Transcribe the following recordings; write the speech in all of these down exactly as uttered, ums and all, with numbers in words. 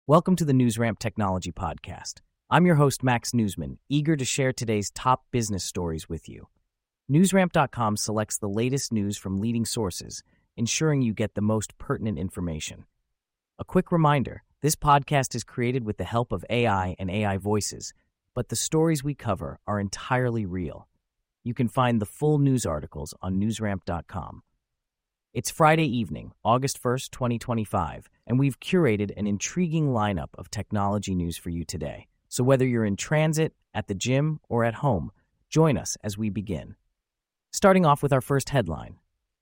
Welcome to the NewsRamp Technology Podcast. I'm your host, Max Newsman, eager to share today's top business stories with you. NewsRamp dot com selects the latest news from leading sources, ensuring you get the most pertinent information. A quick reminder, this podcast is created with the help of A I and A I voices, but the stories we cover are entirely real. You can find the full news articles on NewsRamp dot com. It's Friday evening, August first, twenty twenty-five, and we've curated an intriguing lineup of technology news for you today. So whether you're in transit, at the gym, or at home, join us as we begin. Starting off with our first headline.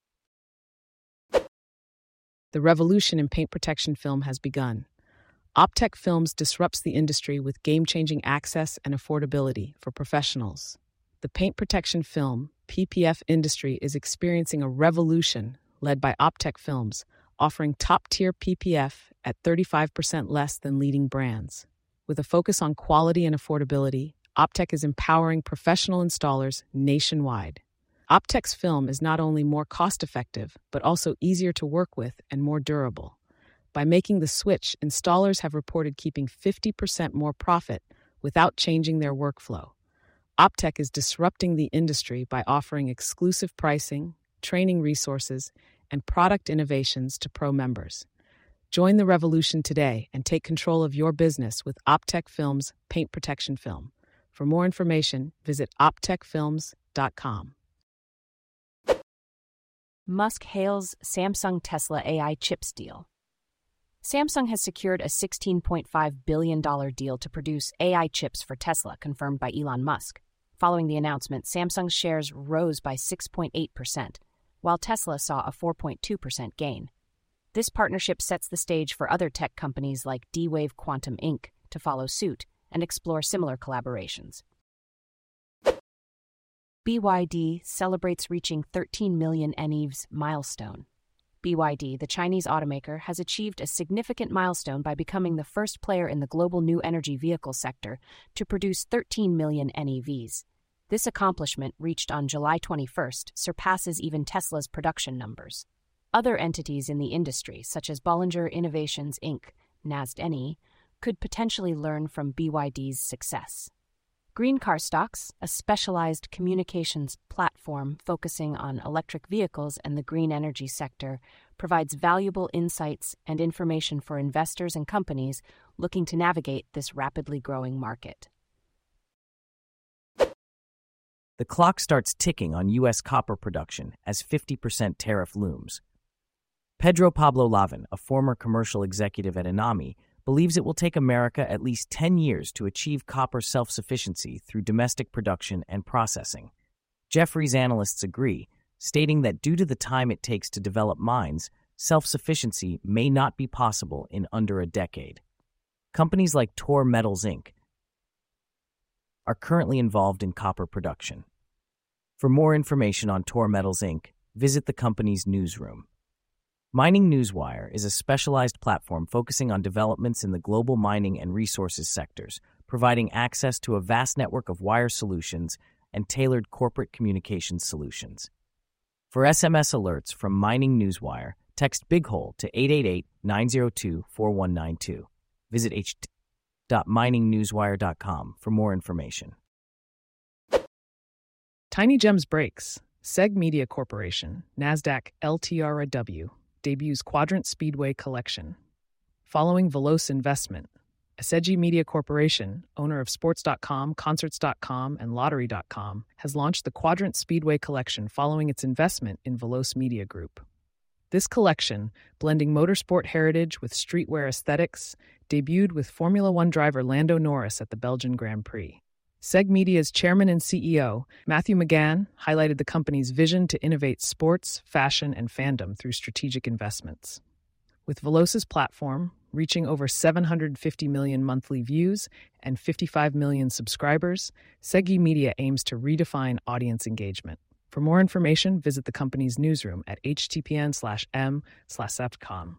The revolution in paint protection film has begun. Optek Films disrupts the industry with game-changing access and affordability for professionals. The paint protection film, P P F industry is experiencing a revolution led by Optek Films, offering top-tier P P F at thirty-five percent less than leading brands. With a focus on quality and affordability, Optek is empowering professional installers nationwide. Optek's film is not only more cost-effective, but also easier to work with and more durable. By making the switch, installers have reported keeping fifty percent more profit without changing their workflow. Optek is disrupting the industry by offering exclusive pricing, training resources, and product innovations to pro members. Join the revolution today and take control of your business with Optek Films Paint Protection Film. For more information, visit optek films dot com. Musk hails Samsung Tesla A I chips deal. Samsung has secured a sixteen point five billion dollars deal to produce A I chips for Tesla, confirmed by Elon Musk. Following the announcement, Samsung's shares rose by six point eight percent, while Tesla saw a four point two percent gain. This partnership sets the stage for other tech companies like D-Wave Quantum Incorporated to follow suit and explore similar collaborations. B Y D celebrates reaching thirteen million N E Vs milestone. B Y D, the Chinese automaker, has achieved a significant milestone by becoming the first player in the global new energy vehicle sector to produce thirteen million N E Vs. This accomplishment, reached on July twenty-first, surpasses even Tesla's production numbers. Other entities in the industry, such as Bollinger Innovations Incorporated, NASDAQ, could potentially learn from B Y D's success. Green Car Stocks, a specialized communications platform focusing on electric vehicles and the green energy sector, provides valuable insights and information for investors and companies looking to navigate this rapidly growing market. The clock starts ticking on U S copper production as fifty percent tariff looms. Pedro Pablo Lavin, a former commercial executive at Enami, believes it will take America at least ten years to achieve copper self-sufficiency through domestic production and processing. Jefferies analysts agree, stating that due to the time it takes to develop mines, self-sufficiency may not be possible in under a decade. Companies like Tor Metals Incorporated are currently involved in copper production. For more information on Tor Metals Incorporated, visit the company's newsroom. Mining Newswire is a specialized platform focusing on developments in the global mining and resources sectors, providing access to a vast network of wire solutions and tailored corporate communications solutions. For S M S alerts from Mining Newswire, text BIGHOLE to eight eight eight, nine zero two, four one nine two. Visit h t t p dot mining newswire dot com for more information. Tiny Gems breaks. Seg Media Corporation, NASDAQ L T R W, debuts Quadrant Speedway Collection. Following Veloce investment, Asegi Media Corporation, owner of Sports dot com, Concerts dot com, and Lottery dot com, has launched the Quadrant Speedway Collection following its investment in Veloce Media Group. This collection, blending motorsport heritage with streetwear aesthetics, debuted with Formula One driver Lando Norris at the Belgian Grand Prix. Seg Media's chairman and C E O, Matthew McGann, highlighted the company's vision to innovate sports, fashion, and fandom through strategic investments. With Veloce's platform, reaching over seven hundred fifty million monthly views and fifty-five million subscribers, Segi Media aims to redefine audience engagement. For more information, visit the company's newsroom at httpn slash m slash sefcom.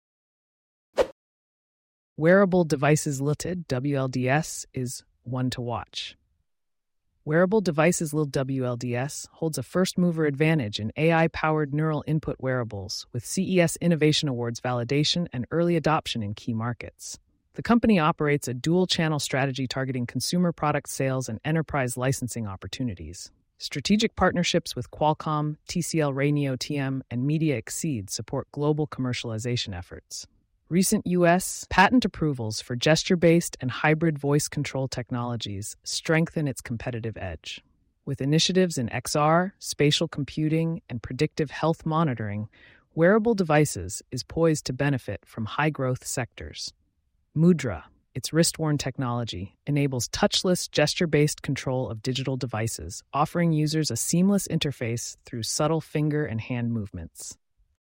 Wearable Devices Limited, W L D S, is one to watch. Wearable Devices Limited W L D S holds a first-mover advantage in A I-powered neural input wearables with C E S Innovation Awards validation and early adoption in key markets. The company operates a dual-channel strategy targeting consumer product sales and enterprise licensing opportunities. Strategic partnerships with Qualcomm, T C L Rayneo T M, and Media Exceed support global commercialization efforts. Recent U S patent approvals for gesture-based and hybrid voice control technologies strengthen its competitive edge. With initiatives in X R, spatial computing, and predictive health monitoring, Wearable Devices is poised to benefit from high-growth sectors. Mudra, its wrist-worn technology, enables touchless, gesture-based control of digital devices, offering users a seamless interface through subtle finger and hand movements.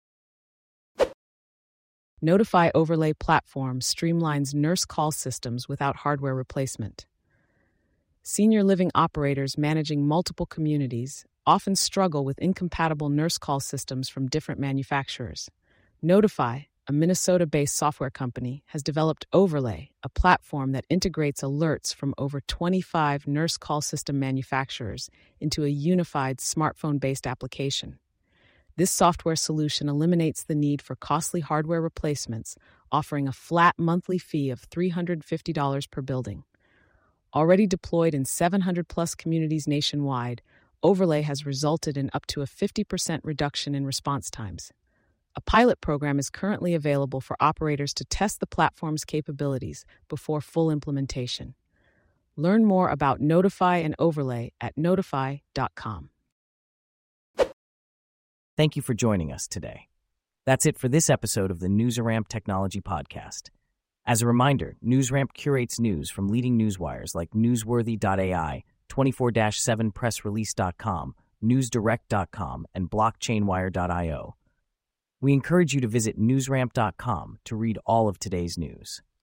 Notify Overlay platform streamlines nurse call systems without hardware replacement. Senior living operators managing multiple communities often struggle with incompatible nurse call systems from different manufacturers. Notify, a Minnesota-based software company, has developed Overlay, a platform that integrates alerts from over twenty-five nurse call system manufacturers into a unified smartphone-based application. This software solution eliminates the need for costly hardware replacements, offering a flat monthly fee of three hundred fifty dollars per building. Already deployed in seven hundred plus communities nationwide, Overlay has resulted in up to a fifty percent reduction in response times. A pilot program is currently available for operators to test the platform's capabilities before full implementation. Learn more about Notify and Overlay at notify dot com. Thank you for joining us today. That's it for this episode of the NewsRamp Technology Podcast. As a reminder, NewsRamp curates news from leading newswires like newsworthy dot A I, twenty-four seven press release dot com, news direct dot com, and blockchain wire dot io. We encourage you to visit newsramp dot com to read all of today's news.